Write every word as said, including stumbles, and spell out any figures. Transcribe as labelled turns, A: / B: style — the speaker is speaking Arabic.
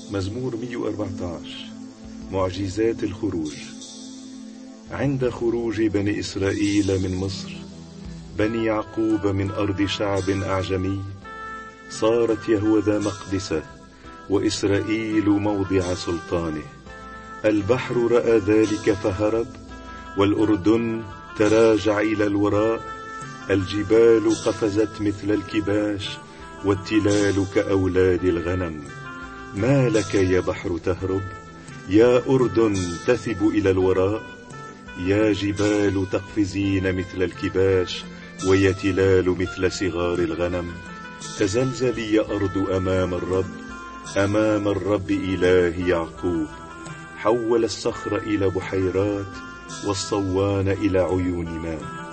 A: مزمور مئة وأربعة عشر. معجزات الخروج. عند خروج بني إسرائيل من مصر، بني يعقوب من أرض شعب أعجمي، صارت يهوذا مقدسه وإسرائيل موضع سلطانه. البحر رأى ذلك فهرب، والأردن تراجع إلى الوراء. الجبال قفزت مثل الكباش، والتلال كأولاد الغنم. ما لك يا بحر تهرب، يا أردن تثب إلى الوراء. يا جبال تقفزين مثل الكباش، ويا تلال مثل صغار الغنم. تزلزلي يا أرض أمام الرب، أمام الرب إله يعقوب. حول الصخر إلى بحيرات، والصوان إلى عيون ماء.